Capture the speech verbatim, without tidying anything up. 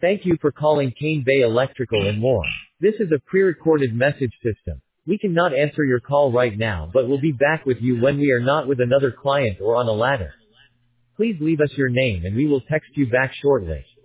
Thank you for calling Kane Bay Electrical and more. This is a pre-recorded message system. We cannot answer your call right now, but we'll be back with you when we are not with another client or on a ladder. Please leave us your name and we will text you back shortly.